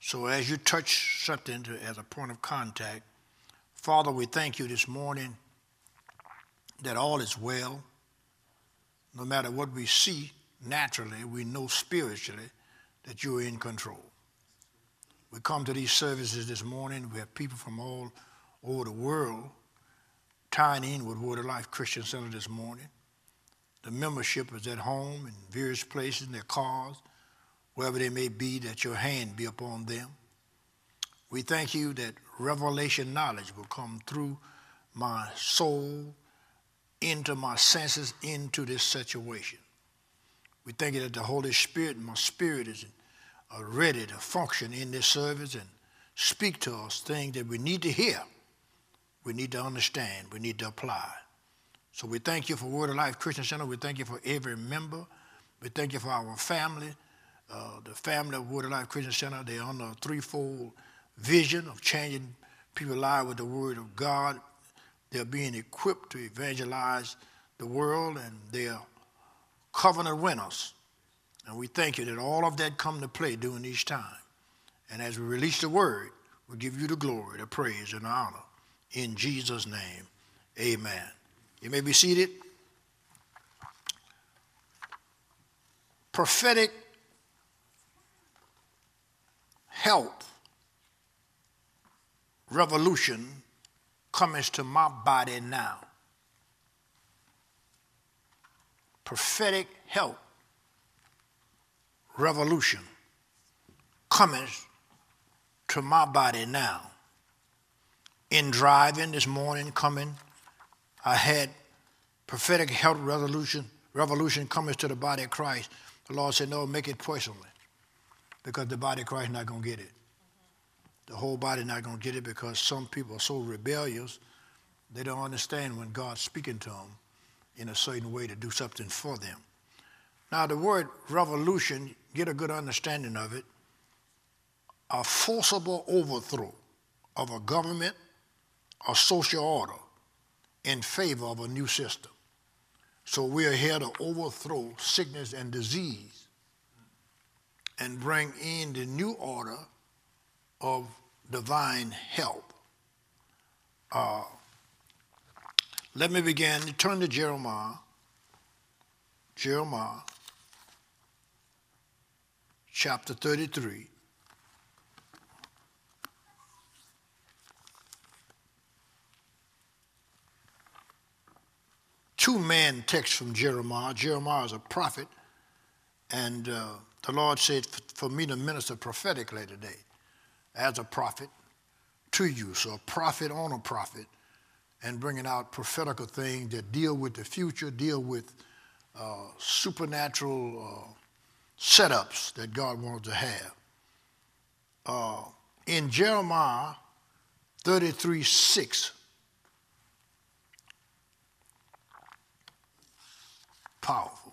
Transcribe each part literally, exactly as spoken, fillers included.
So as you touch something to, as a point of contact, Father, we thank you this morning that all is well. No matter what we see naturally, we know spiritually that you are in control. We come to these services this morning. We have people from all over the world tying in with Word of Life Christian Center this morning. The membership is at home in various places, in their cars, wherever they may be, that your hand be upon them. We thank you that revelation knowledge will come through my soul, into my senses, into this situation. We thank you that the Holy Spirit, my spirit is ready to function in this service and speak to us things that we need to hear, we need to understand, we need to apply. So we thank you for Word of Life Christian Center. We thank you for every member. We thank you for our family, uh, the family of Word of Life Christian Center. They're on a threefold vision of changing people's lives with the Word of God. They're being equipped to evangelize the world, and they're covenant winners. And we thank you that all of that come to play during these times. And as we release the word, we give you the glory, the praise, and the honor. In Jesus' name, amen. You may be seated. Prophetic health revolution comes to my body now. Prophetic health revolution coming to my body now. In driving this morning coming, I had prophetic health revolution, revolution coming to the body of Christ. The Lord said, no, make it personally, because the body of Christ is not going to get it. The whole body is not going to get it because some people are so rebellious, they don't understand when God's speaking to them in a certain way to do something for them. Now, the word revolution, get a good understanding of it, a forcible overthrow of a government or social order in favor of a new system. So we are here to overthrow sickness and disease and bring in the new order of divine health. Uh, let me begin. Turn to Jeremiah. Jeremiah, chapter thirty-three. Two man texts from Jeremiah. Jeremiah is a prophet, and uh, the Lord said for me to minister prophetically today as a prophet to you. So a prophet on a prophet, and bringing out prophetical things that deal with the future, deal with uh, supernatural uh, setups that God wants to have. Uh, in Jeremiah thirty-three six, powerful.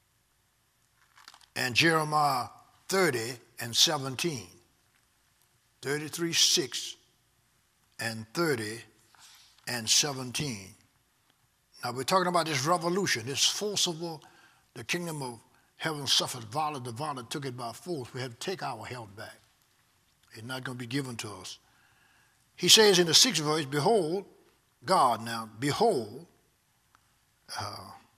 And Jeremiah thirty and seventeen. thirty-three six and thirty and seventeen. Now we're talking about this revolution, this forcible, the kingdom of heaven suffered violence, the violent took it by force. We have to take our health back. It's not going to be given to us. He says in the sixth verse, behold, God now, behold, uh,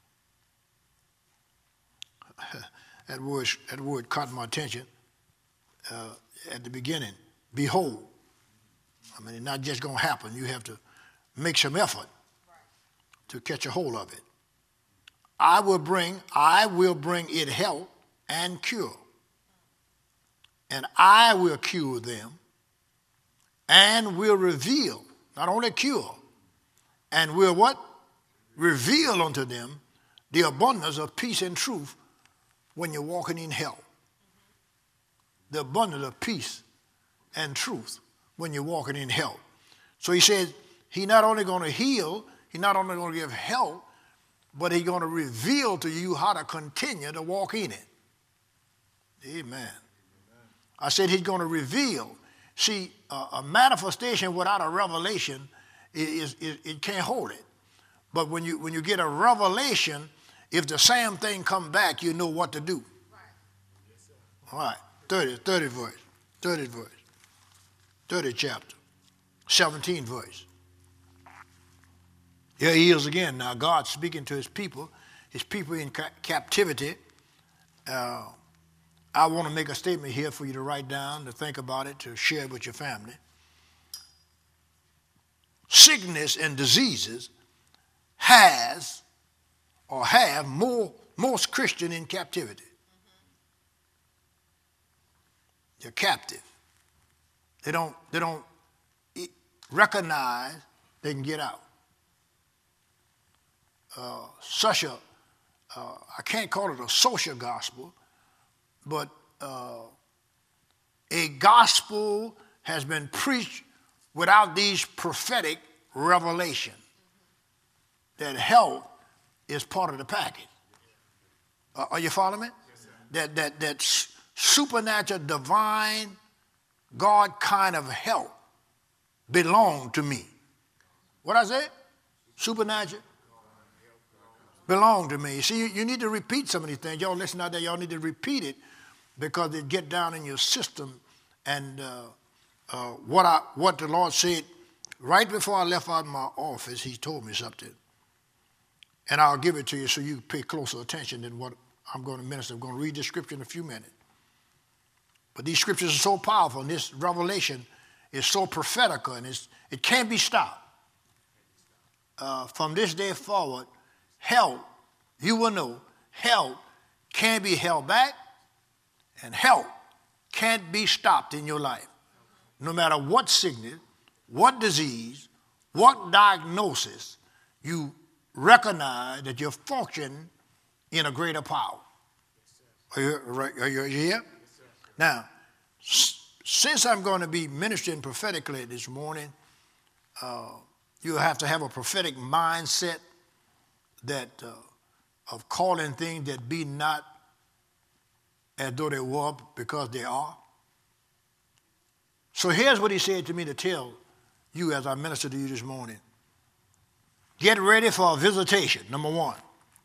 that word, that word caught my attention uh, at the beginning. Behold. I mean, it's not just going to happen. You have to make some effort to catch a hold of it. I will bring, I will bring it health and cure. And I will cure them and will reveal, not only cure, and will what? Reveal unto them the abundance of peace and truth when you're walking in health. The abundance of peace and truth when you're walking in health. So he said, he's not only going to heal, he's not only going to give health, but he's going to reveal to you how to continue to walk in it. Amen. Amen. I said he's going to reveal. See, uh, a manifestation without a revelation, is, is, it can't hold it. But when you, when you get a revelation, if the same thing come back, you know what to do. Right. Yes, sir. All right, thirty, thirty verse, thirty verse. thirtieth chapter, seventeenth verse. Here he is again. Now God speaking to his people, his people in ca- captivity. Uh, I want to make a statement here for you to write down, to think about it, to share it with your family. Sickness and diseases has or have more most Christian in captivity. They're captive. They don't they don't recognize they can get out. Uh, such a uh, I can't call it a social gospel, but uh, a gospel has been preached without these prophetic revelation that health is part of the package. Uh, are you following me? Yes, that that that supernatural, divine, God kind of help belong to me. What I say? Supernatural belong to me. See, you, you need to repeat some of these things. Y'all listen out there. Y'all need to repeat it because it get down in your system. And uh, uh, what I what the Lord said right before I left out of my office, He told me something. And I'll give it to you so you pay closer attention than what I'm going to minister. I'm going to read this scripture in a few minutes. But these scriptures are so powerful, and this revelation is so prophetical, and it's, it can't be stopped. Uh, from this day forward, health, you will know, health can't be held back, and health can't be stopped in your life. No matter what sickness, what disease, what diagnosis, you recognize that you're functioning in a greater power. Are you, are you here? Now, s- since I'm going to be ministering prophetically this morning, uh, you have to have a prophetic mindset that uh, of calling things that be not as though they were, because they are. So here's what he said to me to tell you as I minister to you this morning. Get ready for a visitation, number one.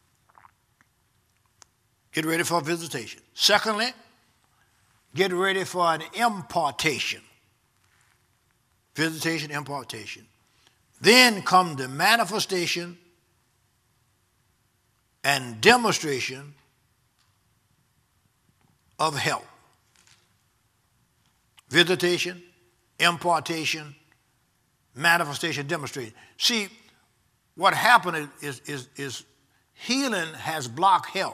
Get ready for a visitation. Secondly, get ready for an impartation. Visitation, impartation. Then come the manifestation and demonstration of help. Visitation, impartation, manifestation, demonstration. See, what happened is, is, is healing has blocked health.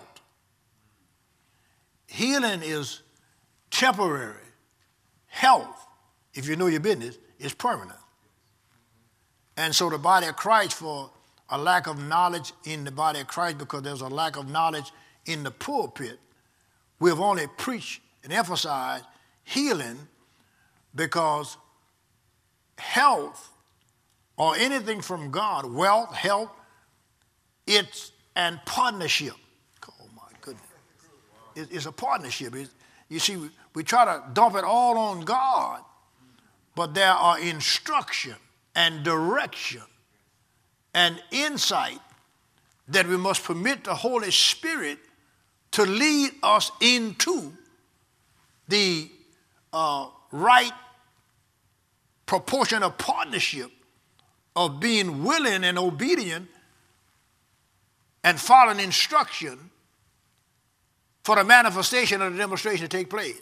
Healing is temporary. Health, if you know your business, is permanent. And so the body of Christ, for a lack of knowledge in the body of Christ, because there's a lack of knowledge in the pulpit, we have only preached and emphasized healing because health or anything from God, wealth, health, it's a partnership. Oh my goodness. It's a partnership. It's, you see, we, we try to dump it all on God, but there are instruction and direction and insight that we must permit the Holy Spirit to lead us into the uh, right proportion of partnership of being willing and obedient and following instruction for the manifestation of the demonstration to take place.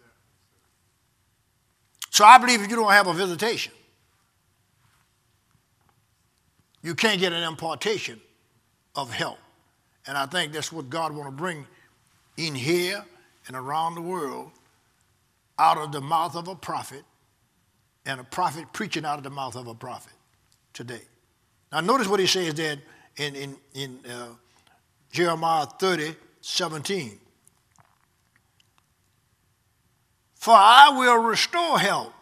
So I believe if you don't have a visitation, you can't get an impartation of help. And I think that's what God wants to bring in here and around the world out of the mouth of a prophet, and a prophet preaching out of the mouth of a prophet today. Now notice what he says there in, in, in uh, Jeremiah thirty, seventeen. For I will restore health.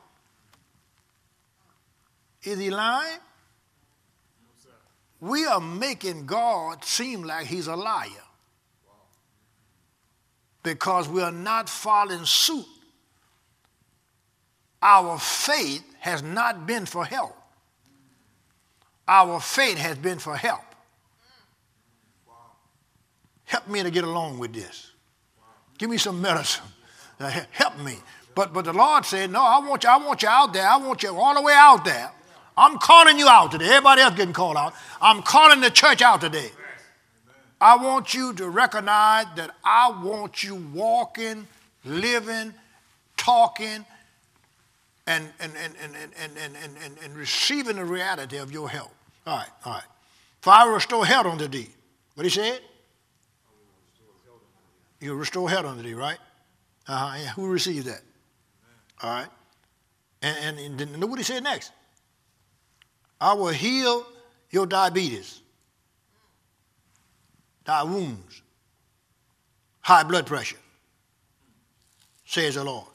Is he lying? We are making God seem like he's a liar because we are not following suit. Our faith has not been for help. Our faith has been for help. Help me to get along with this. Give me some medicine. Help me. But but the Lord said, no, I want you, I want you out there. I want you all the way out there. I'm calling you out today. Everybody else getting called out. I'm calling the church out today. I want you to recognize that I want you walking, living, talking, and and and and and and, and, and, and receiving the reality of your help. All right, all right. For I will restore health unto thee. What he said? You'll restore health unto thee, right? Uh-huh. Yeah. Who received that? All right. And, and, and look what he said next. I will heal your diabetes, thy wounds, high blood pressure, says the Lord.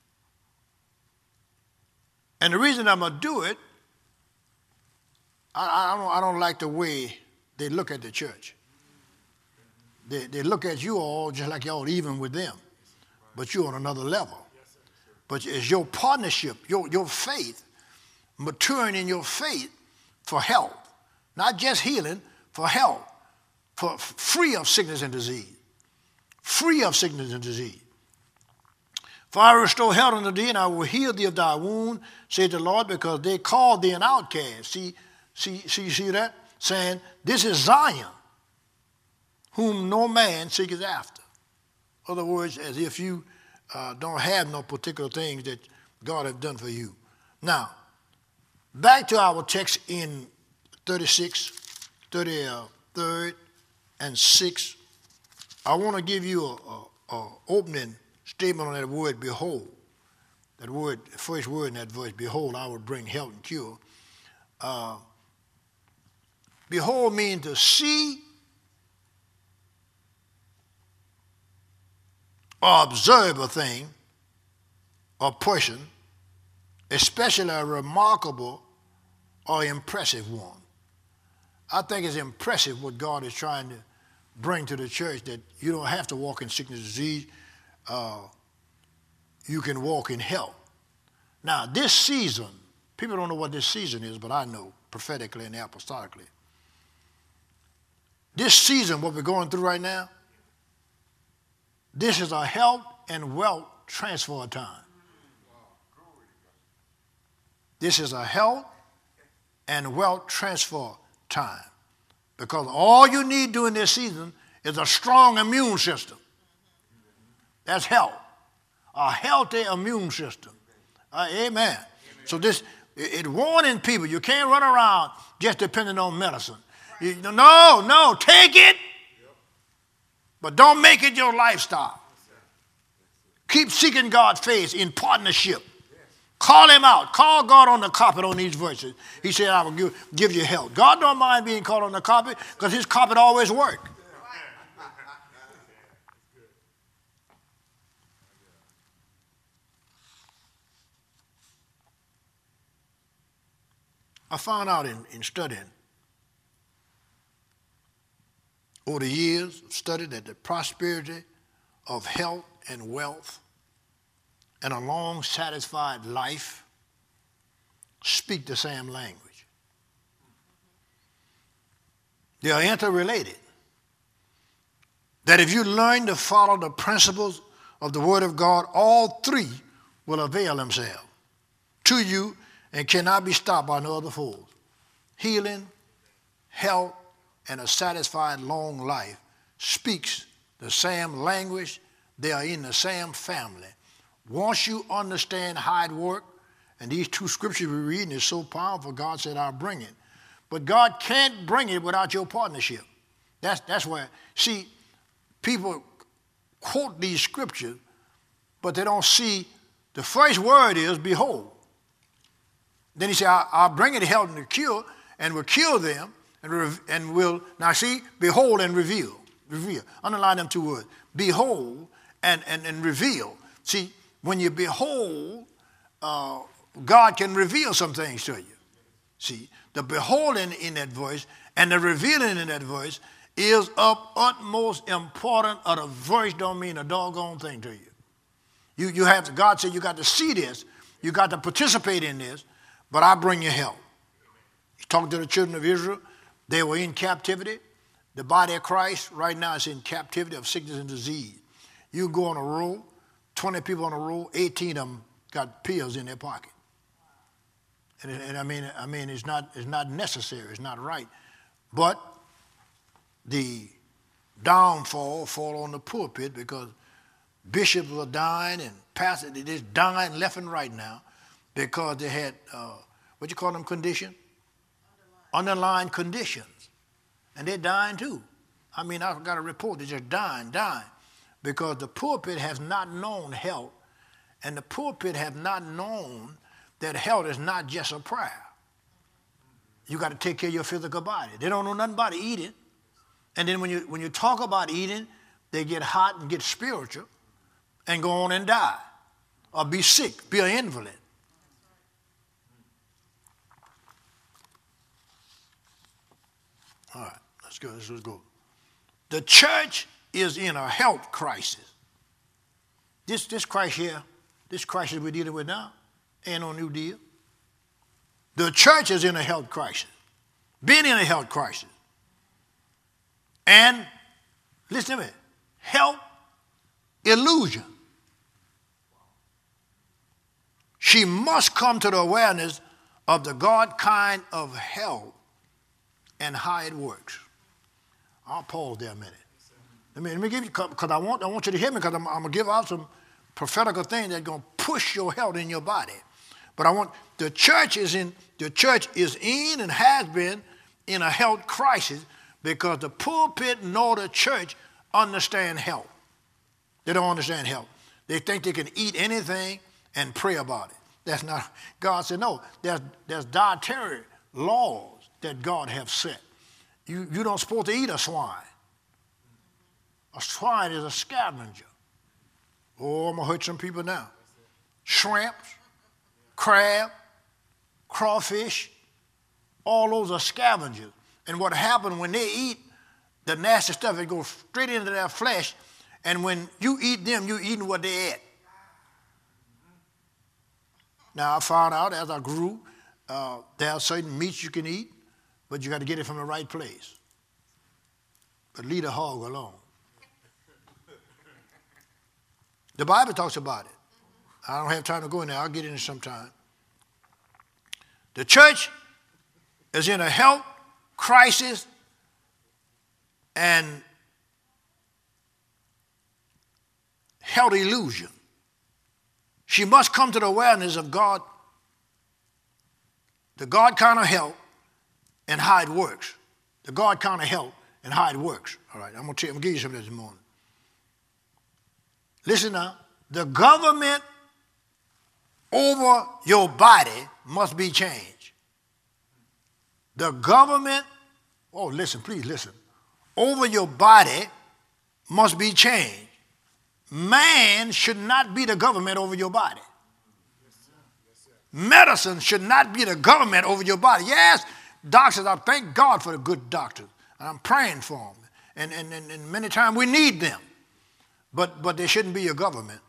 And the reason I'm going to do it, I, I, don't, I don't like the way they look at the church. They, they look at you all just like y'all even with them, but you're on another level. But it's your partnership, your, your faith, maturing in your faith for health, not just healing, for health, for free of sickness and disease, free of sickness and disease. For I will restore health unto thee, and I will heal thee of thy wound, said the Lord, because they called thee an outcast. See, see, see, see that? Saying, this is Zion, whom no man seeketh after. In other words, as if you uh, don't have no particular things that God has done for you. Now, back to our text in thirty-six, thirty-third, and six. I want to give you a, a, a opening statement on that word, behold. That word, the first word in that verse, behold, I will bring health and cure. Uh, behold means to see or observe a thing or person, especially a remarkable or impressive one. I think it's impressive what God is trying to bring to the church, that you don't have to walk in sickness and disease. Uh, you can walk in health. Now, this season, people don't know what this season is, but I know prophetically and apostolically. This season, what we're going through right now, this is a health and wealth transfer time. This is a health and wealth transfer time. Because all you need during this season is a strong immune system. That's health. A healthy immune system. Uh, amen. Amen. So this, it, it warning people, you can't run around just depending on medicine. You, no, no, take it, but don't make it your lifestyle. Keep seeking God's face in partnership. Call him out. Call God on the carpet on these verses. He said, I will give, give you health. God don't mind being called on the carpet because his carpet always works. I found out in, in studying over the years, studied that the prosperity of health and wealth and a long, satisfied life speak the same language. They are interrelated. That if you learn to follow the principles of the Word of God, all three will avail themselves to you and cannot be stopped by no other force. Healing, health, and a satisfied long life speaks the same language. They are in the same family. Once you understand how it works, and these two scriptures we're reading is so powerful, God said, I'll bring it. But God can't bring it without your partnership. That's, that's where, see, people quote these scriptures, but they don't see the first word is behold. Then he said, I'll bring it health and the cure, and will cure them, and, re- and will, now see, behold and reveal. Reveal. Underline them two words. Behold and, and, and reveal. See, when you behold, uh, God can reveal some things to you. See, the beholding in that voice and the revealing in that voice is of utmost importance, or the voice don't mean a doggone thing to you. You, you have to, God said you got to see this, you got to participate in this, but I bring you help. He talked to the children of Israel. They were in captivity. The body of Christ right now is in captivity of sickness and disease. You go on a road, twenty people on a row, eighteen of them got pills in their pocket. And, and I mean, I mean, it's not, it's not necessary. It's not right. But the downfall fall on the pulpit because bishops are dying and pastors, they're just dying left and right now because they had, uh, what you call them, condition? Underlying. Underlying conditions. And they're dying too. I mean, I've got a report, they're just dying, dying. Because the pulpit has not known health, and the pulpit have not known that health is not just a prayer. You got to take care of your physical body. They don't know nothing about eating. And then when you, when you talk about eating, they get hot and get spiritual and go on and die or be sick, be an invalid. All right, let's go, let's, let's go. The church is in a health crisis. This, this crisis here, this crisis we're dealing with now, ain't no new deal. The church is in a health crisis, been in a health crisis. And, listen to me, health illusion. She must come to the awareness of the God kind of health and how it works. I'll pause there a minute. Let me, let me give you, because I want, I want you to hear me, because I'm, I'm going to give out some prophetical things that are going to push your health in your body. But I want, the church is in, the church is in and has been in a health crisis because the pulpit nor the church understand health. They don't understand health. They think they can eat anything and pray about it. That's not, God said, no, there's, there's dietary laws that God have set. You, you don't supposed to eat a swine. A swine is a scavenger. Oh, I'm going to hurt some people now. Shrimps, crab, crawfish, all those are scavengers. And what happens when they eat the nasty stuff, it goes straight into their flesh. And when you eat them, you're eating what they ate. Now, I found out as I grew, uh, there are certain meats you can eat, but you got to get it from the right place. But leave the hog alone. The Bible talks about it. I don't have time to go in there. I'll get in it sometime. The church is in a health crisis and health illusion. She must come to the awareness of God, the God kind of health and how it works. The God kind of health and how it works. All right, I'm going to I'm gonna give you some of this morning. Listen now. The government over your body must be changed. The government, oh, listen, please listen. Over your body must be changed. Man should not be the government over your body. Medicine should not be the government over your body. Yes, doctors, I thank God for the good doctors. And I'm praying for them. And, and, and, and many times we need them. But, but they shouldn't be your government.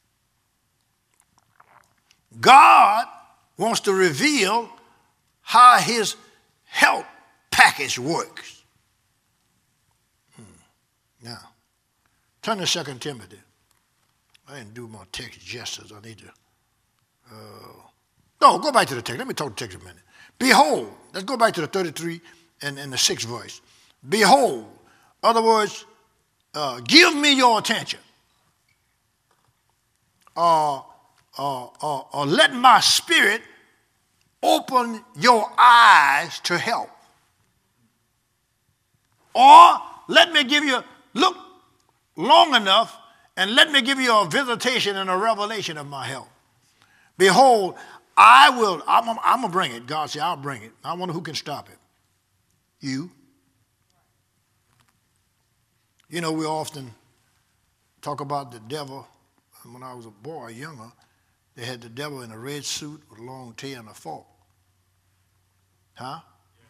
God wants to reveal how his health package works. Hmm. Now, turn to Second Timothy. I didn't do my text justice. I need to. Uh, no, go back to the text. Let me talk the text a minute. Behold, let's go back to the thirty-three and, and the sixth verse. Behold, in other words, uh, give me your attention. Uh, uh, uh, uh, let my spirit open your eyes to help. Or let me give you, look long enough and let me give you a visitation and a revelation of my help. Behold, I will, I'm, I'm going to bring it. God said, I'll bring it. I wonder who can stop it. You. You know, we often talk about the devil. When I was a boy, younger, they had the devil in a red suit with a long tail and a fork. Huh?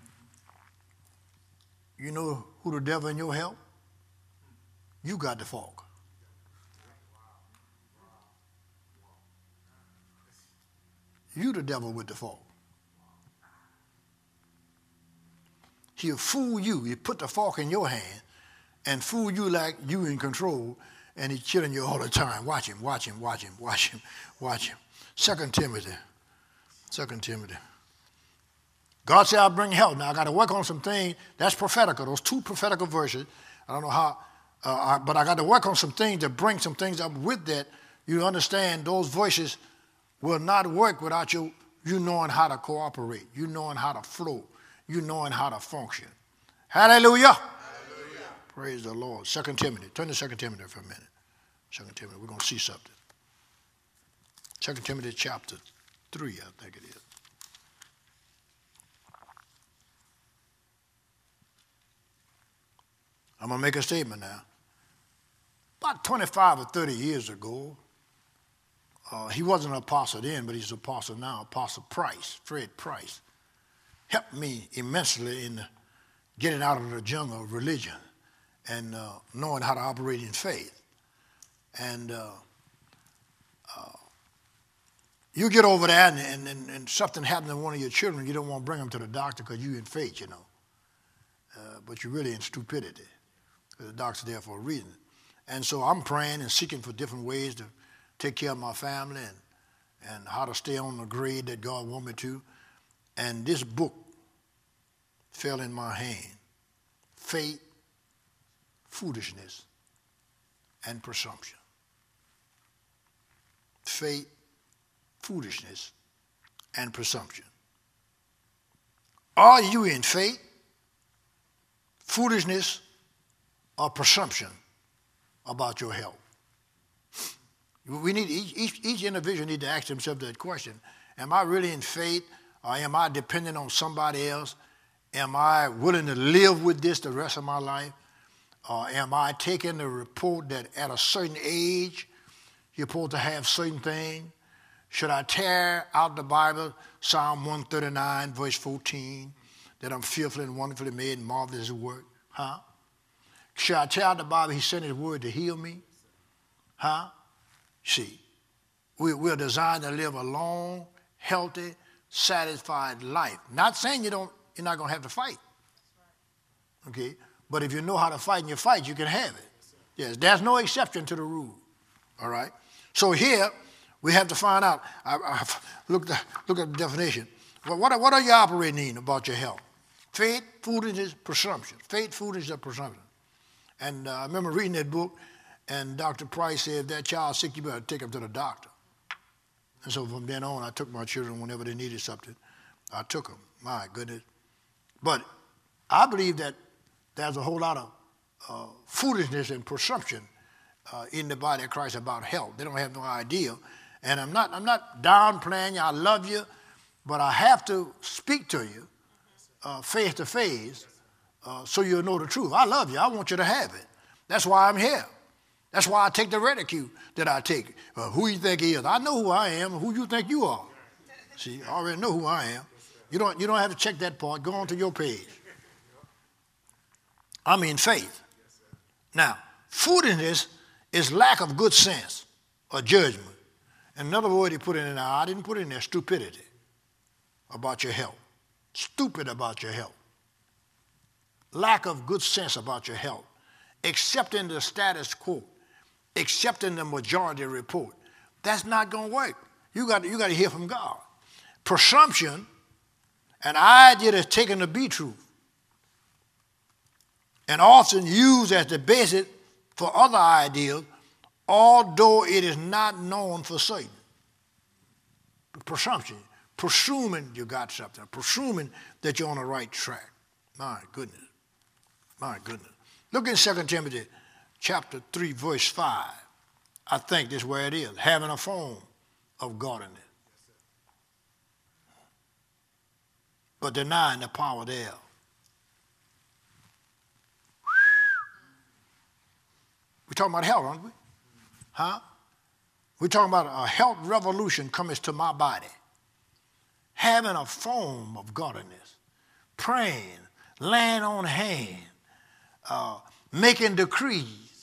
You know who the devil in your help? You got the fork. You the devil with the fork. He'll fool you. He put the fork in your hand and fool you like you in control, and he's killing you all the time. Watch him, watch him, watch him, watch him, watch him. Second Timothy. Second Timothy. God said, I'll bring help. Now, I got to work on some things. That's prophetical. Those two prophetical verses. I don't know how, uh, I, but I got to work on some things to bring some things up with that. You understand those voices will not work without you, you knowing how to cooperate, you knowing how to flow, you knowing how to function. Hallelujah. Hallelujah. Praise the Lord. Second Timothy. Turn to Second Timothy for a minute. Second Timothy. We're going to see something. Second Timothy chapter three, I think it is. I'm going to make a statement now. About twenty-five or thirty years ago, uh, he wasn't an apostle then, but he's an apostle now, Apostle Price, Fred Price, helped me immensely in getting out of the jungle of religion and uh, knowing how to operate in faith. And uh, uh, you get over that and, and, and something happens to one of your children, you don't want to bring them to the doctor because you're in faith, you know. Uh, but you're really in stupidity. The doctor's there for a reason. And so I'm praying and seeking for different ways to take care of my family and, and how to stay on the grade that God wants me to. And this book fell in my hand. Faith, foolishness, and presumption. Faith, foolishness, and presumption. Are you in faith, foolishness, or presumption about your health? We need each, each, each individual need to ask themselves that question. Am I really in faith, or am I dependent on somebody else? Am I willing to live with this the rest of my life? Or am I taking the report that at a certain age you're supposed to have certain things? Should I tear out the Bible, Psalm one thirty-nine, verse fourteen, that I'm fearfully and wonderfully made and marvelous his work? Huh? Should I tear out the Bible, he sent his word to heal me? Huh? See, we, we're designed to live a long, healthy, satisfied life. Not saying you don't, you're not going to have to fight. Okay? But if you know how to fight and you fight, you can have it. Yes, there's no exception to the rule. All right? So here, we have to find out. I, I look, the, look at the definition. Well, what, what are you operating in about your health? Faith, foolishness, presumption. Faith, foolishness, presumption. And uh, I remember reading that book, and Doctor Price said, if that child's sick, you better take him to the doctor. And so from then on, I took my children whenever they needed something. I took them. My goodness. But I believe that there's a whole lot of uh, foolishness and presumption uh, in the body of Christ about health. They don't have no idea. And I'm not, I'm not downplaying you. I love you. But I have to speak to you uh, face to face uh, so you'll know the truth. I love you. I want you to have it. That's why I'm here. That's why I take the ridicule that I take. Uh, who you think he is? I know who I am and who you think you are. See, I already know who I am. You don't, you don't have to check that part. Go on to your page. I'm in faith. Now, foolishness is lack of good sense or judgment. And another word he put in there, I didn't put in there, stupidity about your health. Stupid about your health. Lack of good sense about your health. Accepting the status quo. Accepting the majority report. That's not going to work. You got, you got to hear from God. Presumption, an idea that's taken to be true, and often used as the basis for other ideas, although it is not known for certain. Presumption, presuming you got something, presuming that you're on the right track. My goodness, my goodness. Look in Second Timothy chapter three, verse five. I think this is where it is, having a form of godliness, but denying the power thereof. We're talking about health, aren't we? Huh? We're talking about a health revolution coming to my body. Having a form of godliness. Praying, laying on hands, uh, making decrees,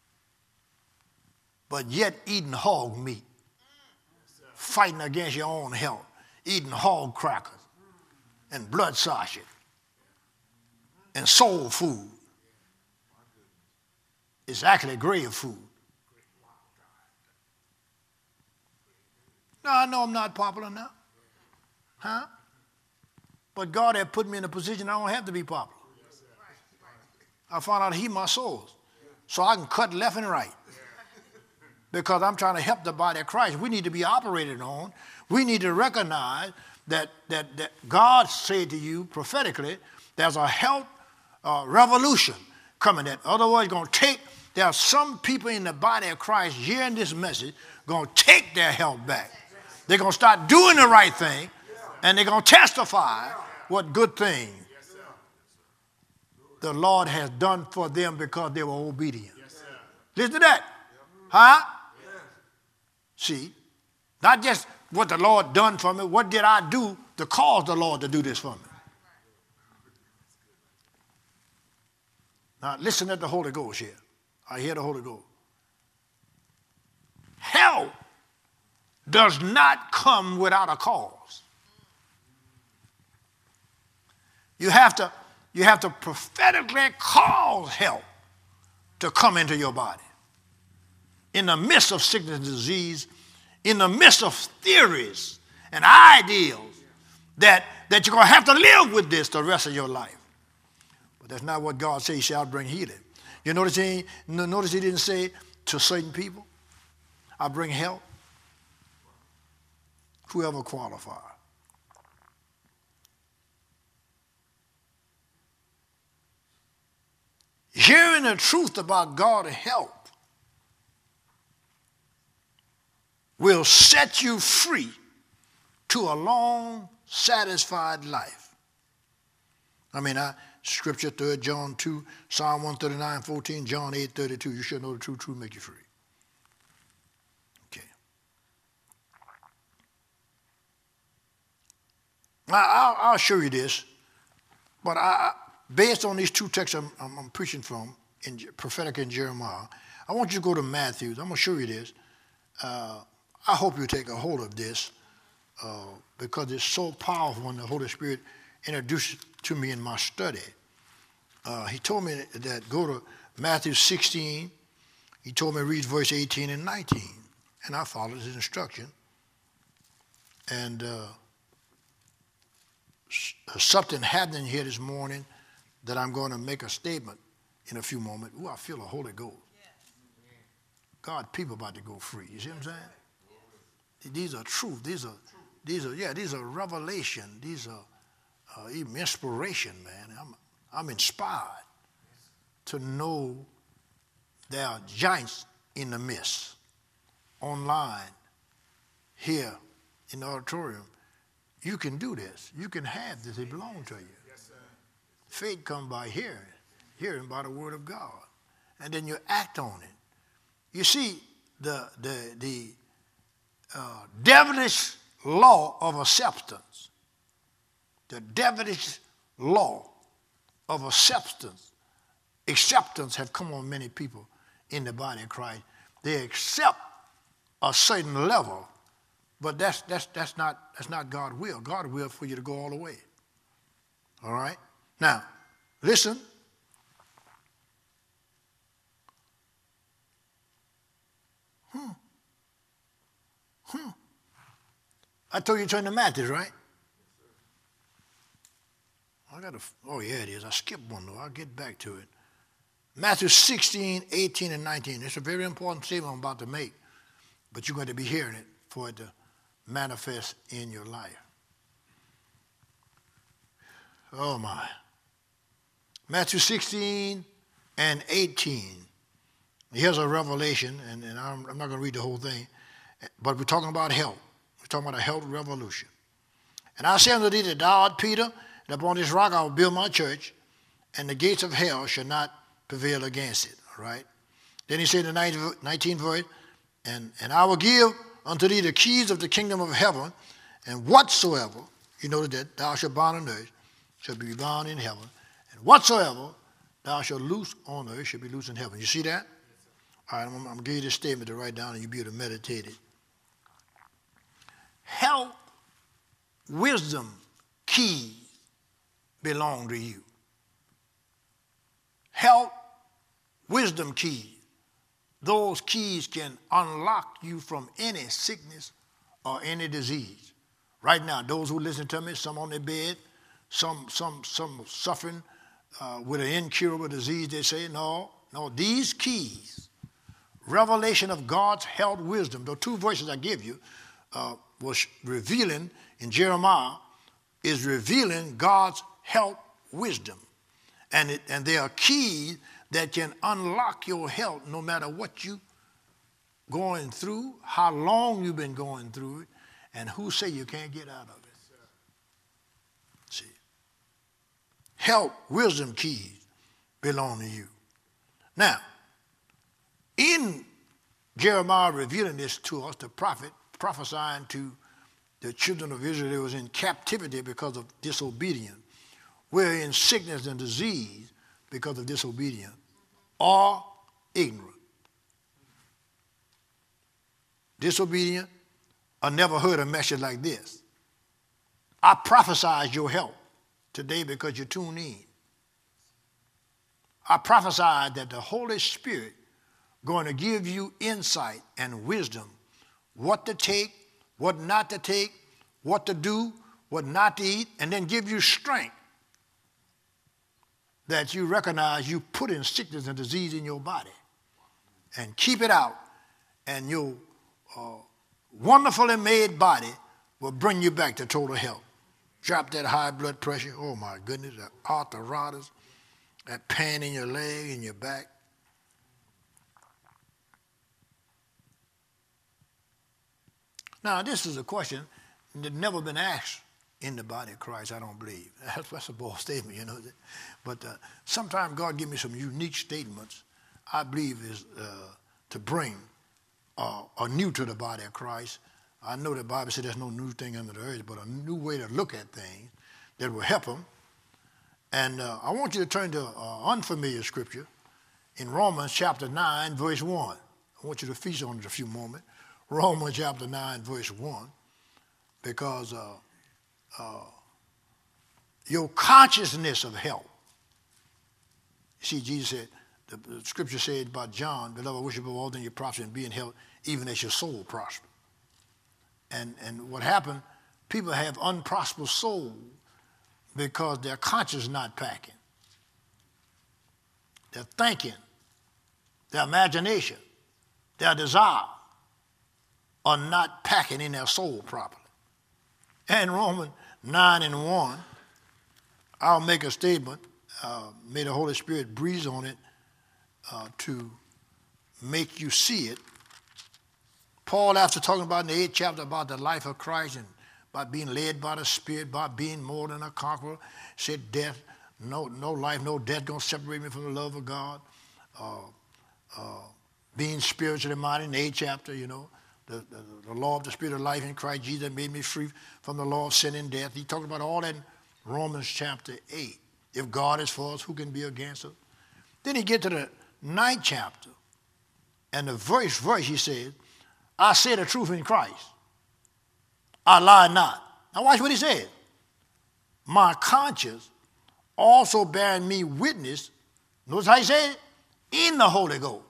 but yet eating hog meat. Fighting against your own health. Eating hog crackers and blood sausage and soul food. It's actually grave food. No, I know I'm not popular now. Huh? But God had put me in a position I don't have to be popular. I found out he my source. So I can cut left and right. Because I'm trying to help the body of Christ. We need to be operated on. We need to recognize that, that, that God said to you prophetically, there's a health uh, revolution coming in. Otherwise, going to take, there are some people in the body of Christ hearing this message, going to take their health back. They're going to start doing the right thing, and they're going to testify what good thing the Lord has done for them because they were obedient. Listen to that. Huh? See, not just what the Lord done for me, what did I do to cause the Lord to do this for me? Now listen at the Holy Ghost here. I hear the Holy Ghost. Help does not come without a cause. You have to, you have to prophetically cause help to come into your body. In the midst of sickness and disease, in the midst of theories and ideals that, that you're going to have to live with this the rest of your life. But that's not what God said. He said, I'll bring healing. You notice he, notice he didn't say to certain people, I'll bring help. Whoever qualifies. Hearing the truth about God's help will set you free to a long, satisfied life. I mean, I, Scripture, third John two, Psalm one thirty-nine, fourteen, John eight, thirty-two. You should know the truth, truth make you free. Okay. Now, I'll, I'll show you this, but I, based on these two texts I'm, I'm, I'm preaching from, in prophetic in Jeremiah, I want you to go to Matthew. I'm going to show you this. Uh, I hope you take a hold of this uh, because it's so powerful when the Holy Spirit introduced it to me in my study. Uh, he told me that go to Matthew sixteen. He told me to read verse eighteen and nineteen. And I followed his instruction. And uh, something happening here this morning that I'm going to make a statement in a few moments. Ooh, I feel the Holy Ghost. God, people about to go free. You see what I'm saying? These are truth. These are, these are, yeah, these are revelation. These are uh, even inspiration, man. I'm, I'm inspired to know there are giants in the midst, online, here in the auditorium. You can do this. You can have this. It belongs to you. Yes, sir. Faith comes by hearing, hearing by the word of God, and then you act on it. You see, the the the uh, devilish law of acceptance, the devilish law of acceptance, acceptance have come on many people in the body of Christ. They accept a certain level, but that's that's that's not that's not God's will. God's will for you to go all the way. All right? Now, listen. Hmm. Hmm. I told you to turn to Matthew, right? I got to, oh yeah, it is. I skipped one though. I'll get back to it. Matthew sixteen, eighteen, and nineteen. It's a very important statement I'm about to make, but you're going to be hearing it for it to manifest in your life. Oh my. Matthew sixteen and eighteen. Here's a revelation, and, and I'm, I'm not going to read the whole thing, but we're talking about health. We're talking about a health revolution. And I say unto thee that thou art Peter, and upon this rock I will build my church, and the gates of hell shall not prevail against it. All right? Then he said in the nineteenth verse, and, and I will give unto thee the keys of the kingdom of heaven, and whatsoever, you know that thou shalt bind on earth, shall be bound in heaven, and whatsoever thou shalt loose on earth shall be loose in heaven. You see that? All right, I'm, I'm going to give you this statement to write down and you'll be able to meditate it. Health, wisdom, keys belong to you. Health, wisdom keys. Those keys can unlock you from any sickness or any disease. Right now, those who listen to me, some on their bed, some some some suffering uh, with an incurable disease, they say, no, no, these keys, revelation of God's health wisdom, the two voices I give you, uh, was revealing in Jeremiah, is revealing God's health wisdom. And, it, and they are keys that can unlock your health no matter what you going through, how long you've been going through it, and who say you can't get out of it. See, health, wisdom keys belong to you. Now, in Jeremiah revealing this to us, the prophet prophesying to the children of Israel that was in captivity because of disobedience, we're in sickness and disease because of disobedience or ignorance. Disobedient, I never heard a message like this. I prophesied your health today because you tuned in. I prophesied that the Holy Spirit going to give you insight and wisdom, what to take, what not to take, what to do, what not to eat, and then give you strength that you recognize you put in sickness and disease in your body, and keep it out, and your uh, wonderfully made body will bring you back to total health. Drop that high blood pressure, oh my goodness, that arthritis, that pain in your leg and your back. Now, this is a question that's never been asked in the body of Christ, I don't believe. That's, that's a bold statement, you know. But uh, sometimes God gives me some unique statements I believe is uh, to bring uh, are new to the body of Christ. I know the Bible says there's no new thing under the earth, but a new way to look at things that will help them. And uh, I want you to turn to an unfamiliar scripture in Romans chapter nine, verse one. I want you to feast on it a few moments. Romans chapter nine, verse one, because uh, uh, your consciousness of health. You see, Jesus said, the, the scripture said about John, beloved, I wish above all things you prosper and be in health, even as your soul prosper. And, and what happened, people have unprosperous soul because their conscience is not packing. Their thinking, their imagination, their desire are not packing in their soul properly. And Romans nine and one, I'll make a statement. Uh, may the Holy Spirit breathe on it uh, to make you see it. Paul, after talking about in the eighth chapter about the life of Christ and about being led by the Spirit, about being more than a conqueror, said death, no, no life, no death gonna separate me from the love of God. Uh, uh, being spiritually minded in the eighth chapter, you know, the, the, the law of the Spirit of life in Christ Jesus made me free from the law of sin and death. He talked about all that in Romans chapter eight. If God is for us, who can be against us? Then he get to the ninth chapter, and the verse, verse he said, I say the truth in Christ. I lie not. Now watch what he said. My conscience also bearing me witness, notice how he said, in the Holy Ghost.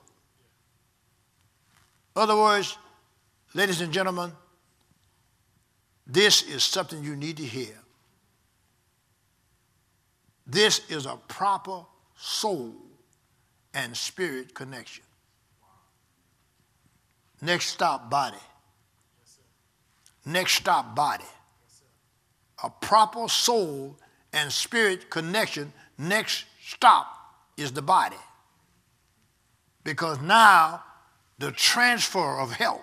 In other words, ladies and gentlemen, this is something you need to hear. This is a proper soul and spirit connection. Next stop, body. Next stop, body. A proper soul and spirit connection. Next stop is the body. Because now the transfer of health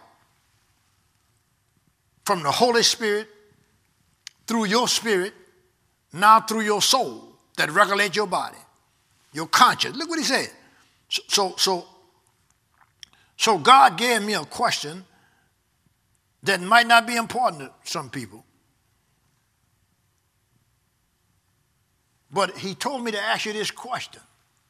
from the Holy Spirit through your spirit, now through your soul that regulates your body, your conscience. Look what he said. So, so, so, so God gave me a question that might not be important to some people. But he told me to ask you this question.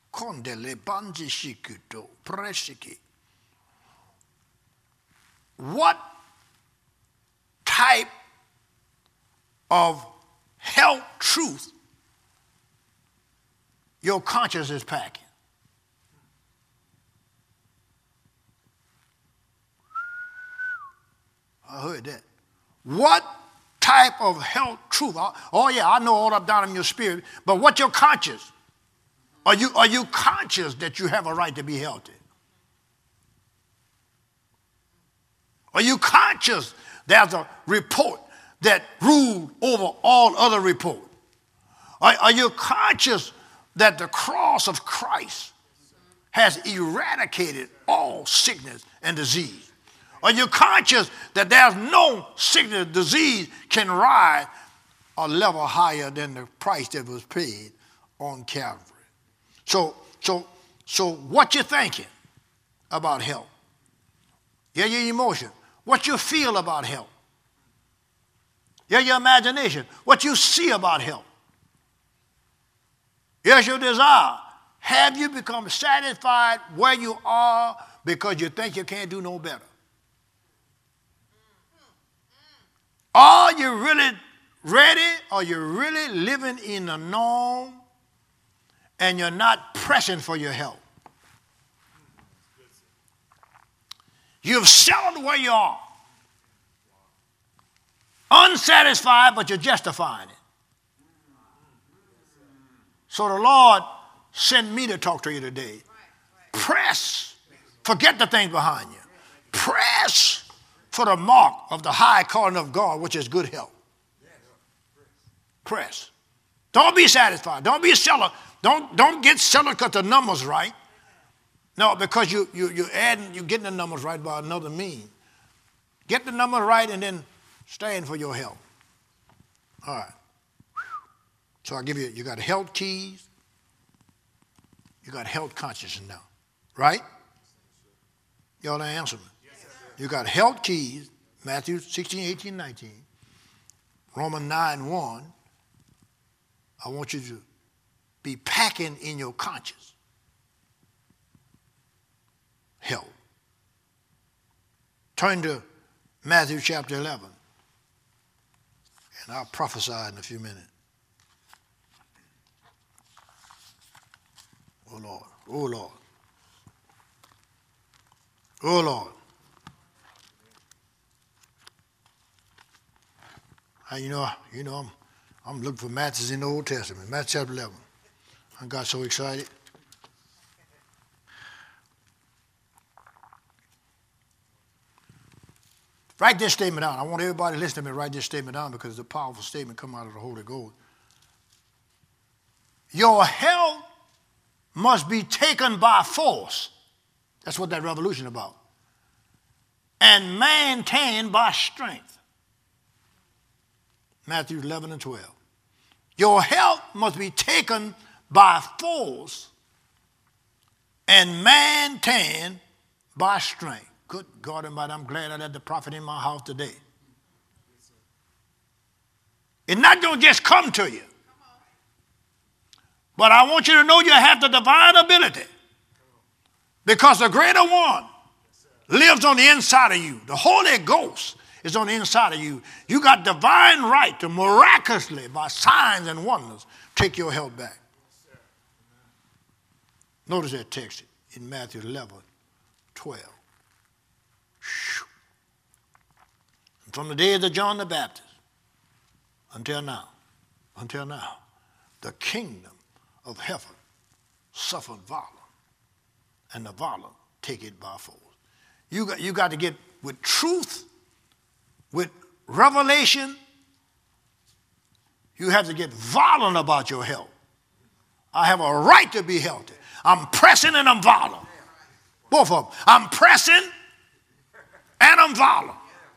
What type of health truth your conscience is packing? I heard that. what type of health truth? Oh yeah, I know all up down in your spirit, but what's your conscience? Are you, are you conscious that you have a right to be healthy? Are you conscious there's a report that ruled over all other reports? Are, are you conscious that the cross of Christ has eradicated all sickness and disease? Are you conscious that there's no sickness or disease can rise a level higher than the price that was paid on Calvary? So, so, so what you thinking about health? Yeah, your emotion. What you feel about health? Yeah, your imagination. What you see about health? Here's your desire. Have you become satisfied where you are because you think you can't do no better? Are you really ready? Are you really living in the norm and you're not pressing for your health? You've settled where you are. Unsatisfied, but you're justifying it. So the Lord sent me to talk to you today. Press. Forget the things behind you. Press for the mark of the high calling of God, which is good health. Press. Don't be satisfied. Don't be a seller. Don't, don't get settled because the numbers right. No, because you, you, you're adding, you're getting the numbers right by another means. Get the numbers right and then stand for your health. All right. So I'll give you, you got health keys. You got health consciousness now. Right? Y'all answer me. You got health keys, Matthew sixteen, eighteen, nineteen. Romans nine, one. I want you to be packing in your conscience health. Turn to Matthew chapter eleven. And I'll prophesy in a few minutes. Oh, Lord. Oh, Lord. Oh, Lord. How you know, you know, I'm, I'm looking for matches in the Old Testament. Matthew chapter eleven. I got so excited. Write this statement down. I want everybody to listen to me write this statement down because it's a powerful statement come out of the Holy Ghost. Your health must be taken by force. That's what that revolution is about. And maintained by strength. Matthew eleven and twelve. Your health must be taken by force and maintained by strength. Good God Almighty, I'm glad I had the prophet in my house today. It's not going to just come to you. But I want you to know you have the divine ability. Because the greater one lives on the inside of you. The Holy Ghost is on the inside of you. You got divine right to miraculously, by signs and wonders, take your health back. Notice that text in Matthew eleven, twelve. And from the days of John the Baptist until now, until now, the kingdom of heaven suffered violence, and the violent take it by force. You got, you got to get with truth, with revelation. You have to get violent about your health. I have a right to be healthy. I'm pressing and I'm violent. Both of them. I'm pressing and I'm violent.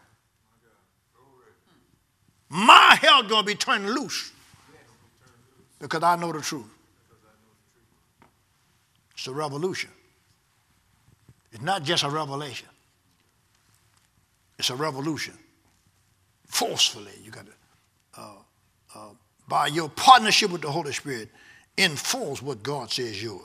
My health going to be turned loose because I know the truth. It's a revolution. It's not just a revelation. It's a revolution. Forcefully, you got to, uh, uh, by your partnership with the Holy Spirit, enforce what God says yours.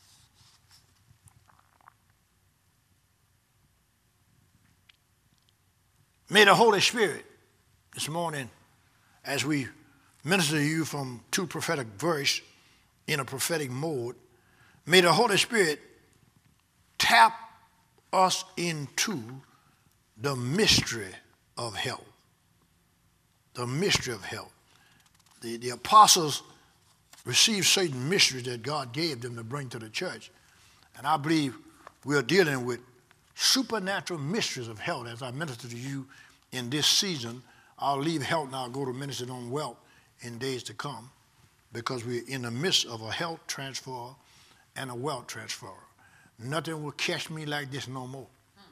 May the Holy Spirit this morning, as we minister to you from two prophetic verse in a prophetic mode, may the Holy Spirit tap us into the mystery of health. the mystery of health. The, the apostles received certain mysteries that God gave them to bring to the church. And I believe we're dealing with supernatural mysteries of health as I minister to you in this season. I'll leave health and I'll go to minister on wealth in days to come, because we're in the midst of a health transfer and a wealth transfer. Nothing will catch me like this no more,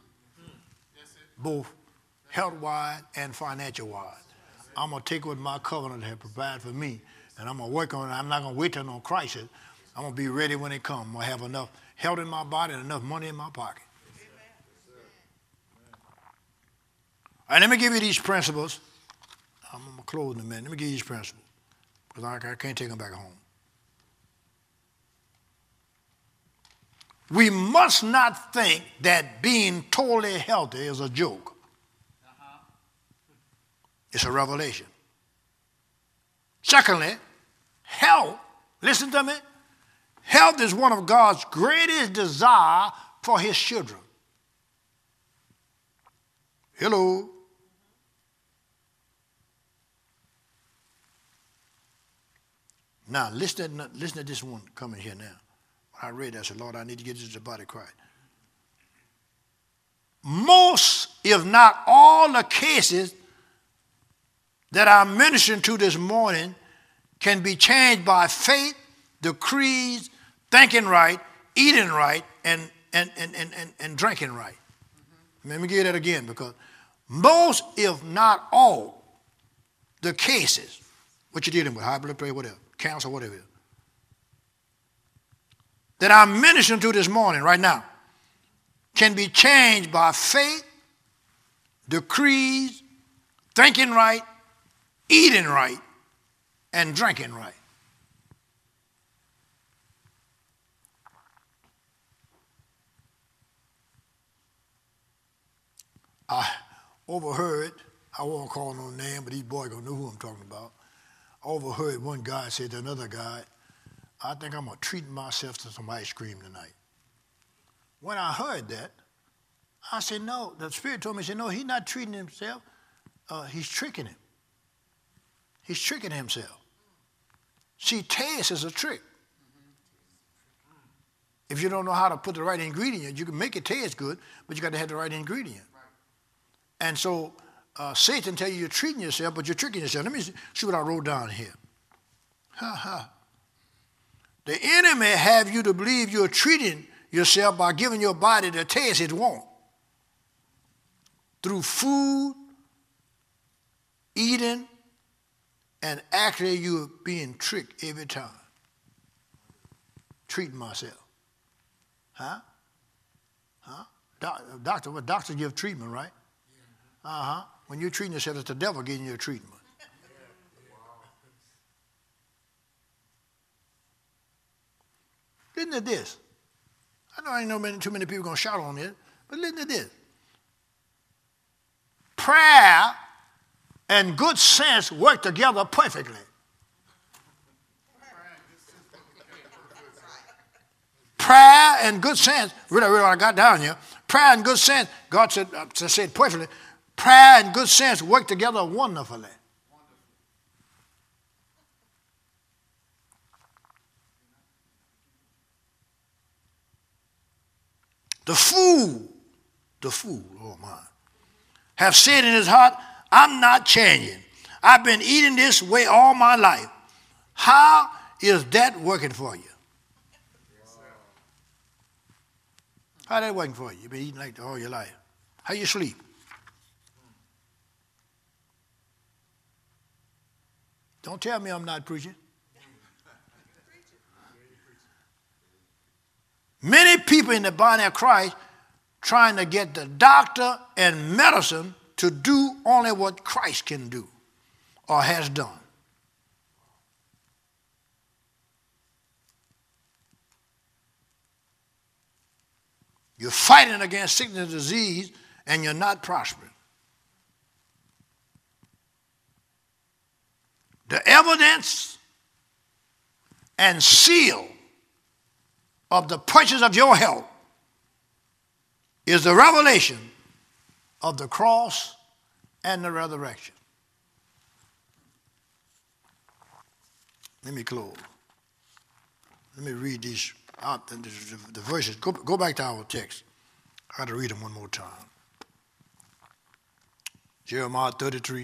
both health-wise and financial-wise. I'm going to take what my covenant has provided for me, and I'm going to work on it. I'm not going to wait till no crisis. I'm going to be ready when it comes. I'm going to have enough health in my body and enough money in my pocket. All right, let me give you these principles. I'm going to close in a minute. Let me give you these principles, because I, I can't take them back home. We must not think that being totally healthy is a joke. Uh-huh. It's a revelation. Secondly, health, listen to me, health is one of God's greatest desire for his children. Hello. Now, listen to, listen to this one coming here now. When I read that, I said, Lord, I need to get this to the body of Christ. Most, if not all, the cases that I'm mentioning to this morning can be changed by faith, decrees, thinking right, eating right, and, and, and, and, and, and drinking right. Mm-hmm. Let me give that again, because most, if not all, the cases, what you're dealing with, high blood pressure, whatever, cancer, whatever, that I'm ministering to this morning, right now, can be changed by faith, decrees, thinking right, eating right, and drinking right. I overheard, I won't call no name, but these boys gonna know who I'm talking about. I overheard one guy say to another guy, I think I'm gonna treat myself to some ice cream tonight. When I heard that, I said, no, the Spirit told me, he said, no, he's not treating himself, uh, he's tricking him. He's tricking himself. See, taste is a trick. If you don't know how to put the right ingredient, you can make it taste good, but you got to have the right ingredient. And so uh, Satan tell you you're treating yourself, but you're tricking yourself. Let me see what I wrote down here. Ha ha. The enemy have you to believe you're treating yourself by giving your body the taste it wants. Through food, eating, and actually you're being tricked every time. Treating myself. Huh? Huh? Doc, doctor, what doctors give treatment, right? Uh-huh. When you're treating yourself, it's the devil giving you a treatment. Listen to this. I know I ain't know many, too many people going to shout on this, but listen to this. Prayer and good sense work together perfectly. Prayer and good sense, really, really, I got down here. Prayer and good sense, God said, uh, said perfectly, prayer and good sense work together wonderfully. The fool, the fool, oh my, have said in his heart, I'm not changing. I've been eating this way all my life. How is that working for you? How that working for you? You've been eating like that all your life. How you sleep? Don't tell me I'm not preaching. Many people in the body of Christ trying to get the doctor and medicine to do only what Christ can do or has done. You're fighting against sickness and disease, and you're not prospering. The evidence and seal of the purchase of your health is the revelation of the cross and the resurrection. Let me close. Let me read these out, the, the, the verses. Go, go back to our text. I got to read them one more time. Jeremiah thirty-three,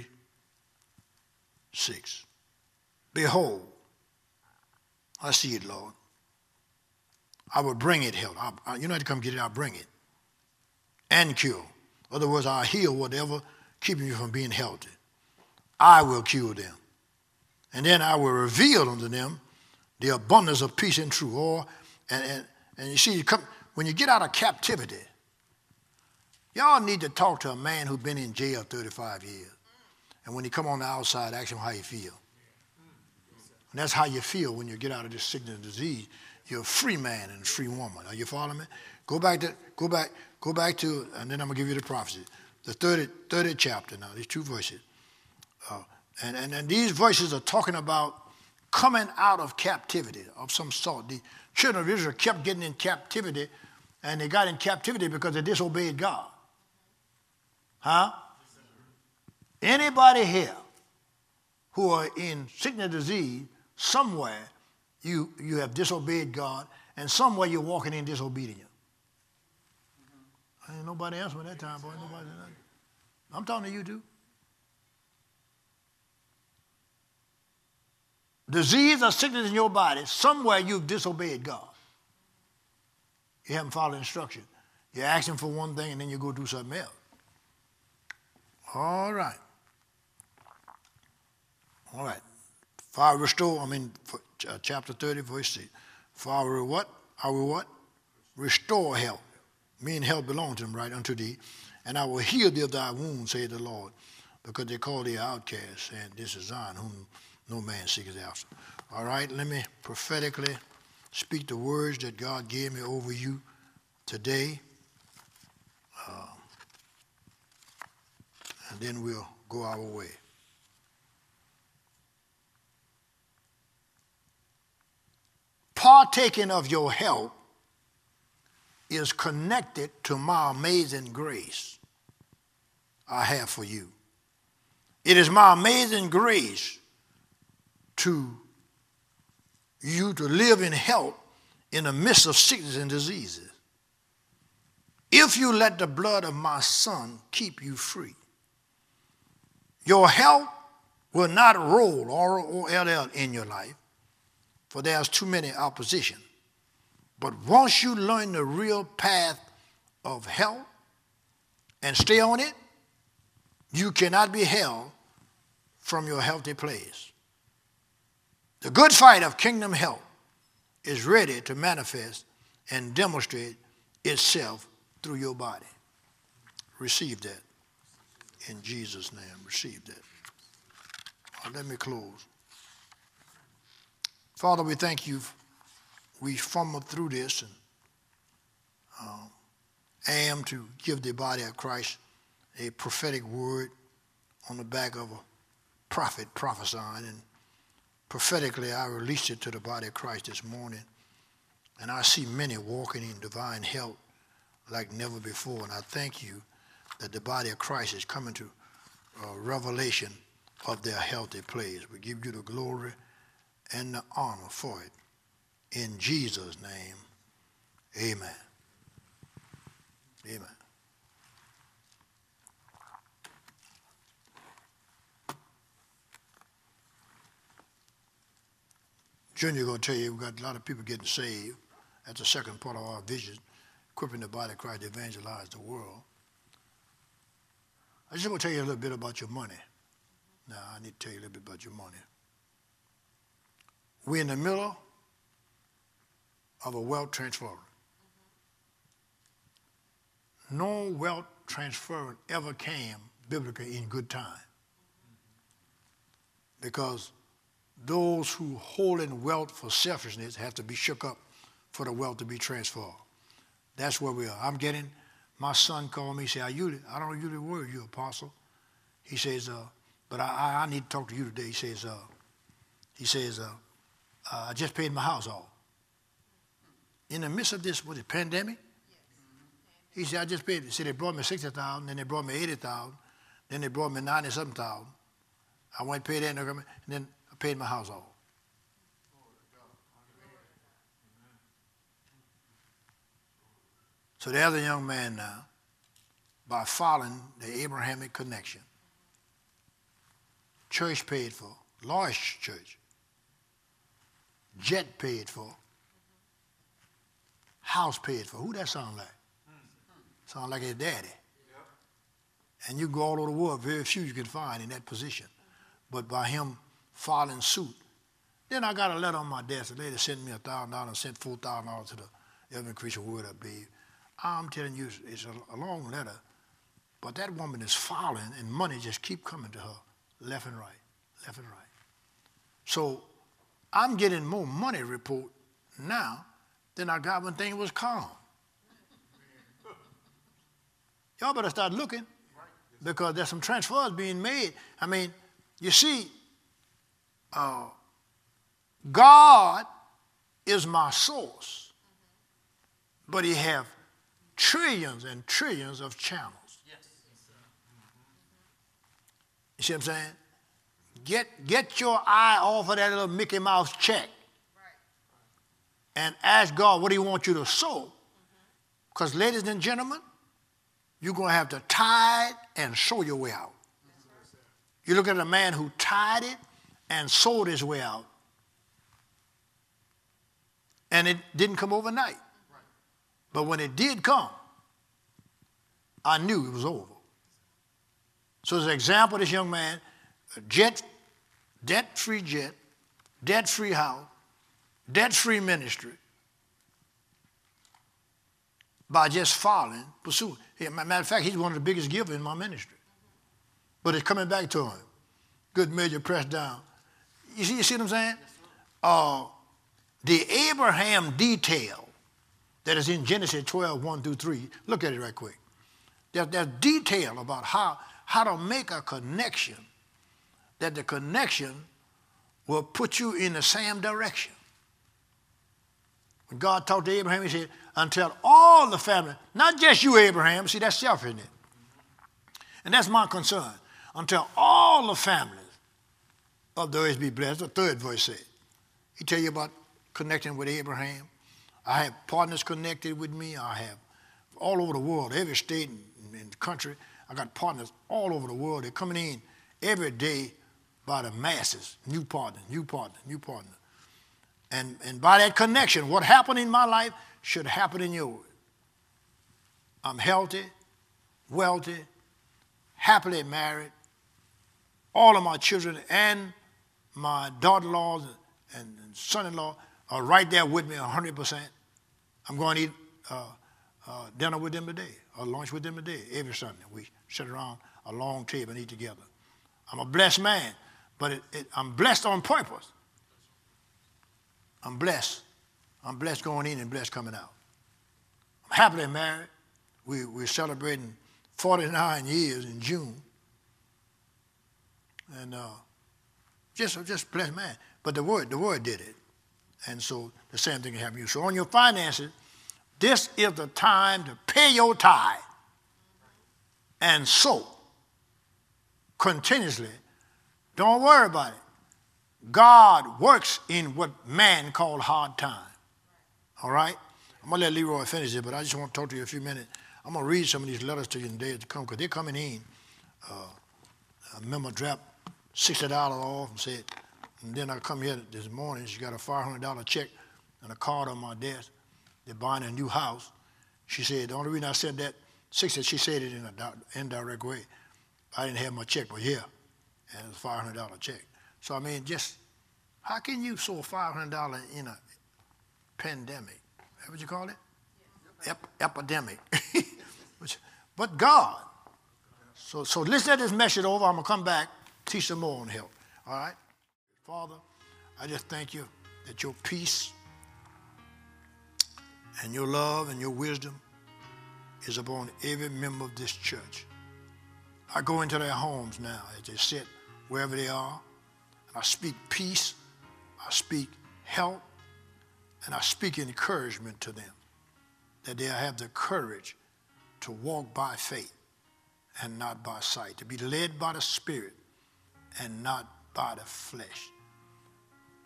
six. Behold, I see it, Lord. I will bring it health. I, I, you don't have to come get it, I'll bring it. And cure. In other words, I'll heal whatever keeping you from being healthy. I will cure them. And then I will reveal unto them the abundance of peace and truth. Or, and, and, and you see, you come, when you get out of captivity, y'all need to talk to a man who's been in jail thirty-five years. And when you come on the outside, ask him how you feel. And that's how you feel when you get out of this sickness and disease. You're a free man and a free woman. Are you following me? Go back to, go back, go back to, and then I'm going to give you the prophecy. The thirtieth, thirtieth chapter now, these two verses. Uh, and, and, and these verses are talking about coming out of captivity of some sort. The children of Israel kept getting in captivity, and they got in captivity because they disobeyed God. Huh? Anybody here who are in sickness and disease, somewhere you, you have disobeyed God, and somewhere you're walking in disobedience. Ain't nobody else at that time, boy. Nobody. I'm talking to you too. Disease or sickness in your body, somewhere you've disobeyed God. You haven't followed instruction. You're asking for one thing and then you go do something else. All right. All right. For I restore, I mean, for, uh, chapter thirty, verse six. For I will what? I will what? Restore health. Me and health belong to him, right, unto thee. And I will heal thee of thy wounds, saith the Lord, because they call thee outcast, and this is Zion, whom no man seeketh after. All right, let me prophetically speak the words that God gave me over you today. Uh, and then we'll go our way. Partaking of your health is connected to my amazing grace I have for you. It is my amazing grace to you to live in health in the midst of sickness and diseases. If you let the blood of my son keep you free, your health will not roll R O L L in your life, for there's too many opposition. But once you learn the real path of health and stay on it, you cannot be held from your healthy place. The good fight of kingdom health is ready to manifest and demonstrate itself through your body. Receive that in Jesus' name. Receive that. Right, let me close. Father, we thank you. We fumbled through this and um, am to give the body of Christ a prophetic word on the back of a prophet prophesying. And prophetically, I released it to the body of Christ this morning. And I see many walking in divine health like never before. And I thank you that the body of Christ is coming to a revelation of their healthy place. We give you the glory and the honor for it. In Jesus' name, amen. Amen. Junior going to tell you, we've got a lot of people getting saved. That's the second part of our vision, equipping the body of Christ to evangelize the world. I just want to tell you a little bit about your money. Now, I need to tell you a little bit about your money. We're in the middle of a wealth transfer. No wealth transfer ever came biblically in good time. Because those who hold in wealth for selfishness have to be shook up for the wealth to be transferred. That's where we are. I'm getting, my son called me, he said, I, usually, I don't usually worry you, apostle. He says, uh, but I, I need to talk to you today. He says, uh, he says, uh, uh, I just paid my house off. In the midst of this, what is it, pandemic? He said, I just paid. He said, they brought me sixty thousand dollars, then they brought me eighty thousand dollars, then they brought me ninety-seven thousand dollars. I went and paid that, and then I paid my house off. So there's a young man now, by following the Abrahamic connection. Church paid for, large church. Jet paid for. House paid for. Who that sound like? Sound like his daddy. And you go all over the world, very few you can find in that position. But by him following suit. Then I got a letter on my desk. The lady sent me a thousand dollars and sent four thousand dollars to the Evan Christian Word I Babe. I'm telling you, it's a, a long letter. But that woman is following, and money just keep coming to her, left and right, left and right. So I'm getting more money report now than I got when things was calm. Y'all better start looking, because there's some transfers being made. I mean, you see, uh, God is my source, but he have trillions and trillions of channels. You see what I'm saying? Get, get your eye off of that little Mickey Mouse check. Right. And ask God what he wants you to sow. Because, mm-hmm. ladies and gentlemen, you're going to have to tithe and sow your way out. You look at a man who tithed and sowed his way out. And it didn't come overnight. Right. But when it did come, I knew it was over. So as an example, this young man, a jet, debt-free jet, debt-free house, debt-free ministry, by just following, pursuing. Matter of fact, he's one of the biggest givers in my ministry. But it's coming back to him. Good measure pressed down. You see, you see what I'm saying? Uh, the Abraham detail that is in Genesis twelve, one through three, look at it right quick. There, there's detail about how how to make a connection, that the connection will put you in the same direction. When God talked to Abraham, he said, until all the family, not just you, Abraham, see, that's self, isn't it? And that's my concern. Until all the families of the earth be blessed, the third verse said. He tell you about connecting with Abraham. I have partners connected with me. I have all over the world, every state and, and country. I got partners all over the world. They're coming in every day by the masses. New partner, new partner, new partner. And, and by that connection, what happened in my life should happen in yours. I'm healthy, wealthy, happily married. All of my children and my daughter-in-laws and, and son-in-law are right there with me one hundred percent. I'm going to eat uh, uh, dinner with them today, or lunch with them today, every Sunday. We sit around a long table and eat together. I'm a blessed man, but it, it, I'm blessed on purpose. I'm blessed. I'm blessed going in and blessed coming out. I'm happily married. We, we're celebrating forty-nine years in June. And uh, just, just blessed man. But the word, the word did it. And so the same thing can happen to you. So on your finances, this is the time to pay your tithe and sow continuously. Don't worry about it. God works in what man called hard time. All right? I'm going to let Leroy finish it, but I just want to talk to you a few minutes. I'm going to read some of these letters to you in the days to come, because they're coming in. Uh, a member dropped sixty dollars off and said, and then I come here this morning, she got a five hundred dollars check and a card on my desk. They're buying a new house. She said, the only reason I said that, sixty, she said it in an indirect way. I didn't have my check, but here, and it was a five hundred dollars check. So, I mean, just, how can you sow five hundred dollars in a pandemic? Is that what you call it? Ep- epidemic. But God. So, so let's let this message over. I'm going to come back, teach some more on health. All right? Father, I just thank you that your peace and your love and your wisdom is upon every member of this church. I go into their homes now as they sit wherever they are, and I speak peace, I speak health, and I speak encouragement to them, that they'll have the courage to walk by faith and not by sight, to be led by the Spirit and not by the flesh.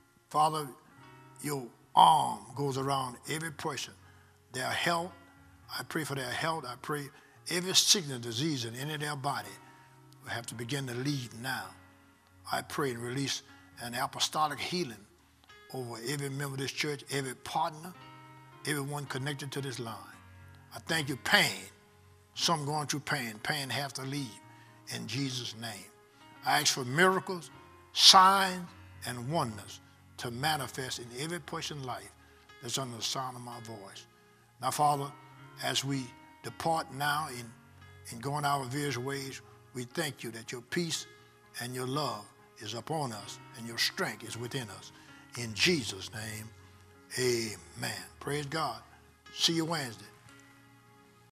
Father, your arm goes around every person. Their health, I pray for their health. I pray every sickness, disease in any of their body will have to begin to leave now. I pray and release an apostolic healing over every member of this church, every partner, everyone connected to this line. I thank you, pain. Some going through pain. Pain have to leave in Jesus' name. I ask for miracles, signs, and wonders to manifest in every person's life that's under the sound of my voice. Now, Father, as we depart now in, in going our various ways, we thank you that your peace and your love is upon us and your strength is within us. In Jesus' name, amen. Praise God. See you Wednesday.